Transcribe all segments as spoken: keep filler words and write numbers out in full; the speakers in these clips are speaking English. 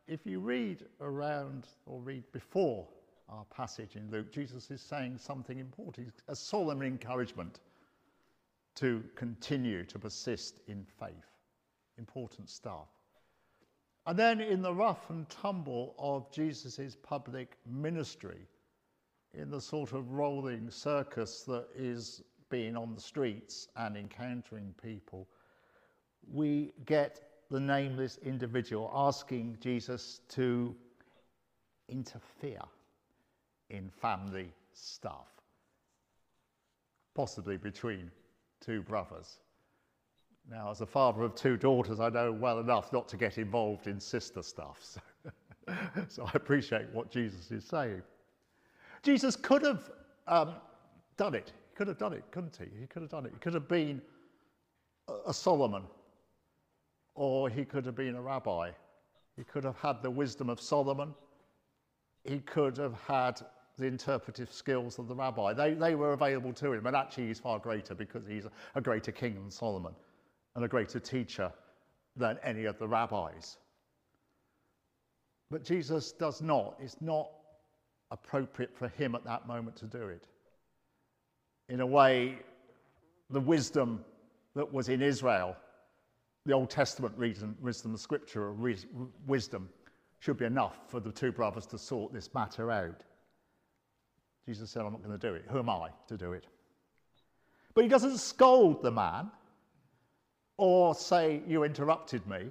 if you read around or read before our passage in Luke, Jesus is saying something important, a solemn encouragement to continue to persist in faith. Important stuff. And then in the rough and tumble of Jesus' public ministry, in the sort of rolling circus that is being on the streets and encountering people, we get the nameless individual asking Jesus to interfere in family stuff, possibly between two brothers. Now, as a father of two daughters, I know well enough not to get involved in sister stuff, so, so I appreciate what Jesus is saying. Jesus could have um, done it. He could have done it, couldn't he? He could have done it. He could have been a Solomon, or he could have been a rabbi. He could have had the wisdom of Solomon. He could have had the interpretive skills of the rabbi. They, they were available to him, and actually he's far greater because he's a greater king than Solomon and a greater teacher than any of the rabbis. But Jesus does not. It's not appropriate for him at that moment to do it. In a way, the wisdom that was in Israel, the Old Testament reason, wisdom, the scripture wisdom, should be enough for the two brothers to sort this matter out. Jesus said, I'm not going to do it. Who am I to do it? But he doesn't scold the man or say, you interrupted me,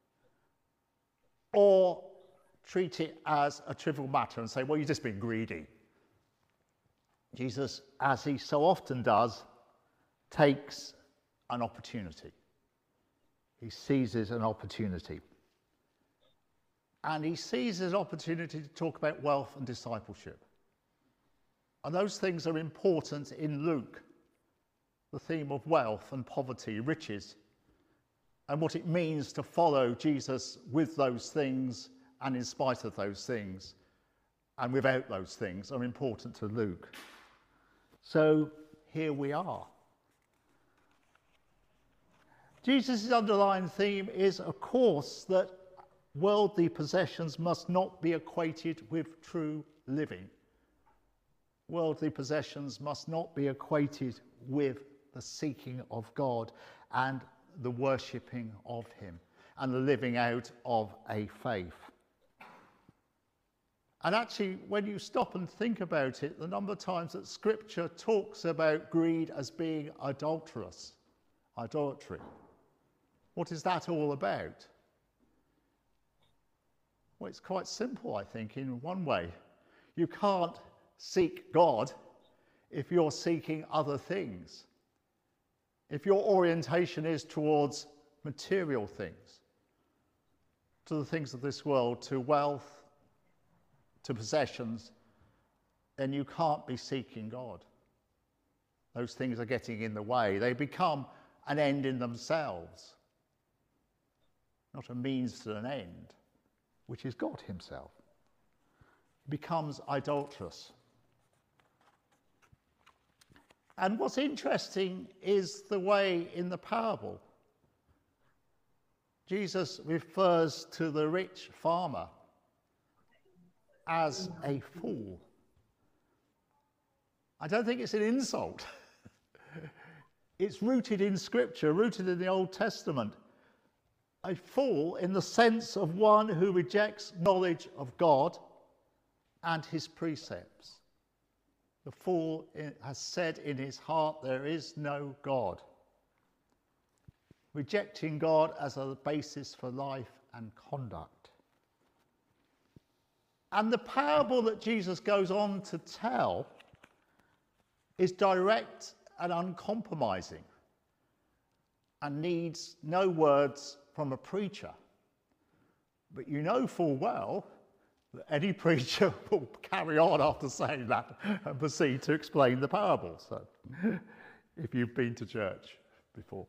or treat it as a trivial matter and say, well, you've just been greedy. Jesus, as he so often does, takes an opportunity. He seizes an opportunity. And he seizes an opportunity to talk about wealth and discipleship. And those things are important in Luke. The theme of wealth and poverty, riches, and what it means to follow Jesus with those things and in spite of those things and without those things are important to Luke. So here we are. Jesus' underlying theme is, of course, that worldly possessions must not be equated with true living. Worldly possessions must not be equated with the seeking of God and the worshipping of him and the living out of a faith. And actually, when you stop and think about it, the number of times that Scripture talks about greed as being adulterous, idolatry, what is that all about? Well, it's quite simple, I think, in one way. You can't seek God if you're seeking other things. If your orientation is towards material things, to the things of this world, to wealth, to possessions, then you can't be seeking God. Those things are getting in the way. They become an end in themselves, not a means to an end, which is God himself. It becomes idolatrous. And what's interesting is the way in the parable Jesus refers to the rich farmer as a fool. I don't think it's an insult. It's rooted in Scripture, rooted in the Old Testament. A fool in the sense of one who rejects knowledge of God and his precepts. The fool has said in his heart, there is no God. Rejecting God as a basis for life and conduct. And the parable that Jesus goes on to tell is direct and uncompromising and needs no words from a preacher. But you know full well that any preacher will carry on after saying that and proceed to explain the parable. So, if you've been to church before.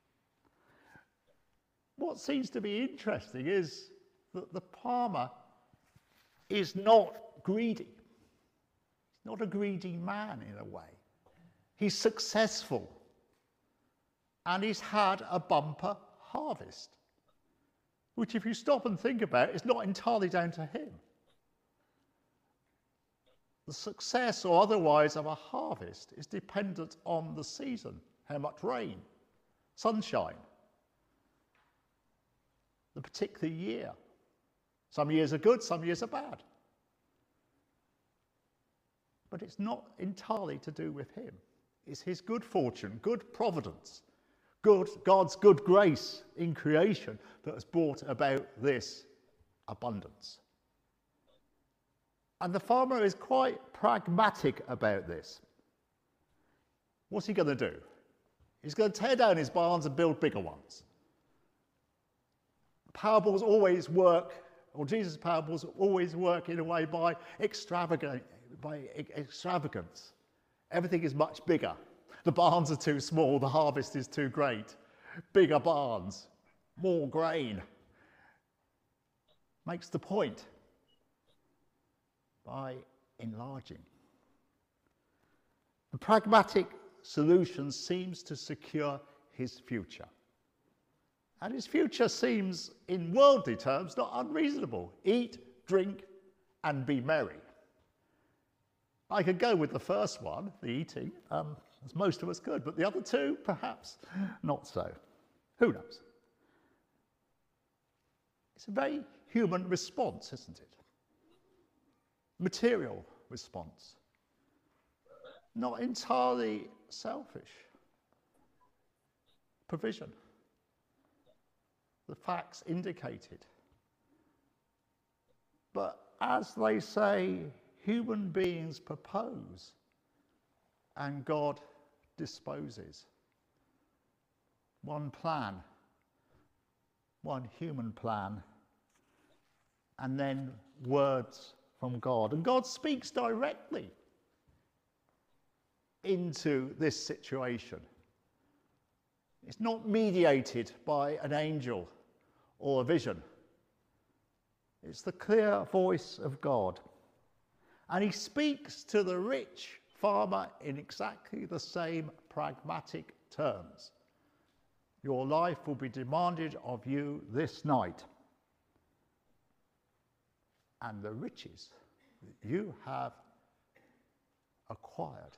What seems to be interesting is that the farmer is not greedy. He's not a greedy man in a way. He's successful. And he's had a bumper harvest. which if you stop and think about it, is not entirely down to him. The success or otherwise of a harvest is dependent on the season, how much rain, sunshine, the particular year. Some years are good, some years are bad. But it's not entirely to do with him. It's his good fortune, good providence, good God's good grace in creation that has brought about this abundance. And the farmer is quite pragmatic about this. What's he going to do? He's going to tear down his barns and build bigger ones. Parables always work, or Jesus' parables always work in a way by extravagant, by extravagance. Everything is much bigger. The barns are too small, the harvest is too great. Bigger barns, more grain. Makes the point by enlarging. The pragmatic solution seems to secure his future. And his future seems, in worldly terms, not unreasonable. Eat, drink, and be merry. I could go with the first one, the eating, um, as most of us could, but the other two, perhaps not so. Who knows? It's a very human response, isn't it? Material response. Not entirely selfish. Provision. The facts indicated. But as they say, human beings propose and God disposes. One plan, one human plan, and then words from God. And God speaks directly into this situation. It's not mediated by an angel or a vision. It's the clear voice of God. And he speaks to the rich farmer in exactly the same pragmatic terms. Your life will be demanded of you this night. And the riches that you have acquired,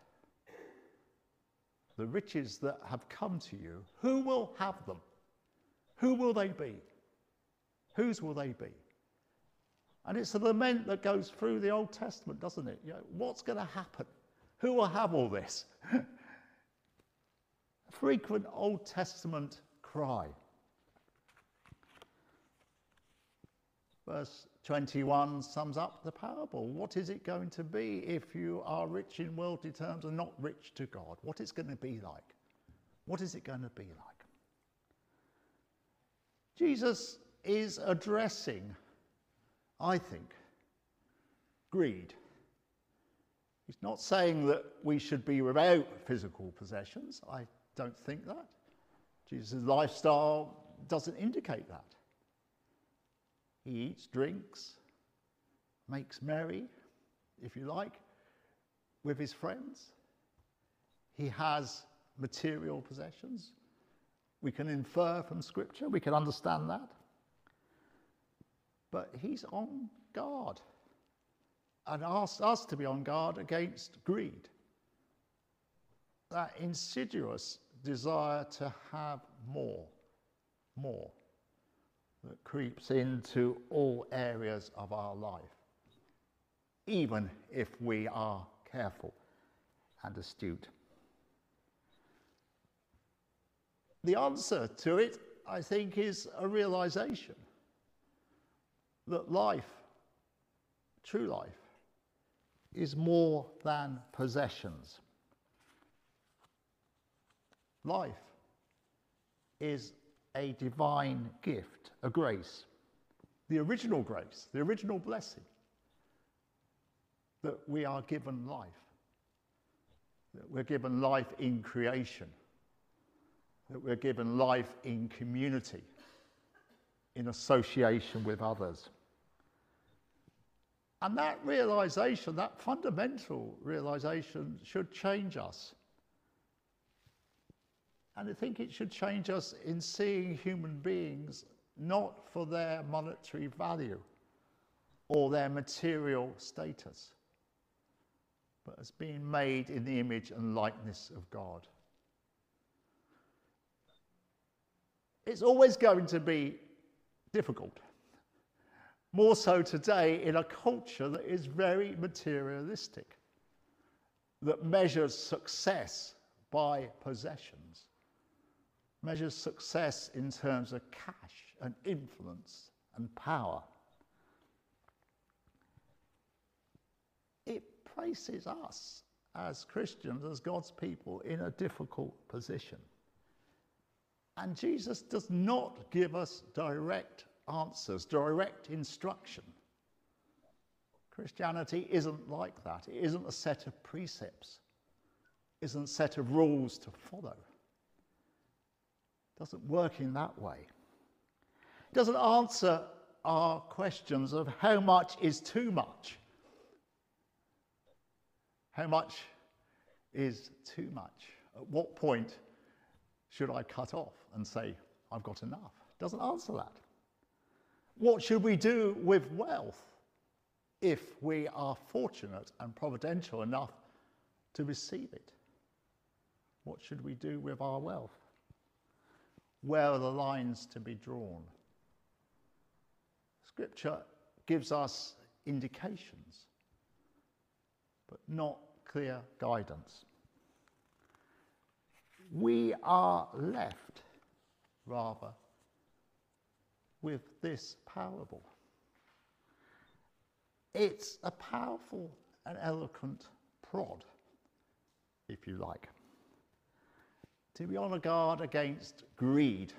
the riches that have come to you, who will have them? Who will they be? Whose will they be? And it's a lament that goes through the Old Testament, doesn't it? You know, what's going to happen? Who will have all this? A frequent Old Testament cry. Verse twenty-one sums up the parable. What is it going to be if you are rich in worldly terms and not rich to God? What is it going to be like? What is it going to be like? Jesus is addressing, I think, greed. He's not saying that we should be without physical possessions. I don't think that. Jesus' lifestyle doesn't indicate that. He eats, drinks, makes merry, if you like, with his friends. He has material possessions. We can infer from Scripture, we can understand that. But he's on guard and asks us to be on guard against greed. That insidious desire to have more, more. That creeps into all areas of our life, even if we are careful and astute. The answer to it, I think, is a realization that life, true life, is more than possessions. Life is a divine gift, a grace, the original grace, the original blessing, that we are given life, that we're given life in creation, that we're given life in community, in association with others. And that realization, that fundamental realization, should change us. And I think it should change us in seeing human beings not for their monetary value or their material status, but as being made in the image and likeness of God. It's always going to be difficult, more so today in a culture that is very materialistic, that measures success by possessions, measures success in terms of cash and influence and power. It places us as Christians, as God's people, in a difficult position. And Jesus does not give us direct answers, direct instruction. Christianity isn't like that. It isn't a set of precepts. It isn't a set of rules to follow. It doesn't work in that way. It doesn't answer our questions of how much is too much. How much is too much? At what point should I cut off and say, I've got enough? It doesn't answer that. What should we do with wealth if we are fortunate and providential enough to receive it? What should we do with our wealth? Where are the lines to be drawn? Scripture gives us indications, but not clear guidance. We are left, rather, with this parable. It's a powerful and eloquent prod, if you like, to be on guard against greed.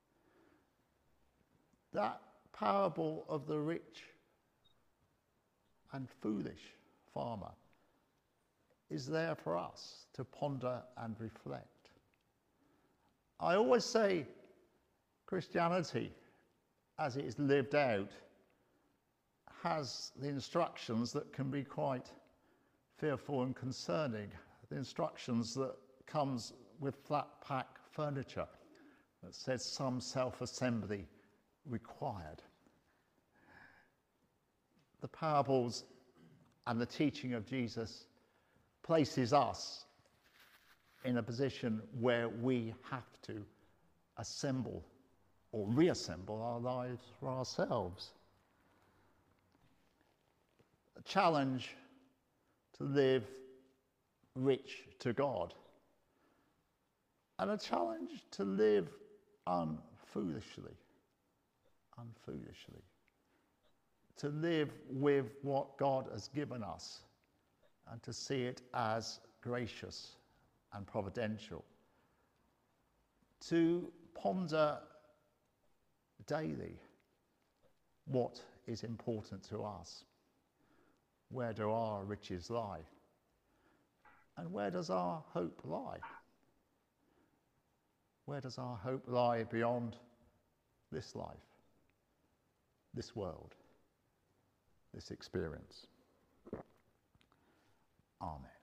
That parable of the rich and foolish farmer is there for us to ponder and reflect. I always say Christianity, as it is lived out, has the instructions that can be quite fearful and concerning. The instructions that comes with flat pack furniture that says some self-assembly required. The parables and the teaching of Jesus places us in a position where we have to assemble or reassemble our lives for ourselves. A challenge to live rich to God, and a challenge to live unfoolishly, unfoolishly, to live with what God has given us and to see it as gracious and providential, to ponder daily what is important to us. Where do our riches lie? And where does our hope lie? Where does our hope lie beyond this life, this world, this experience? Amen.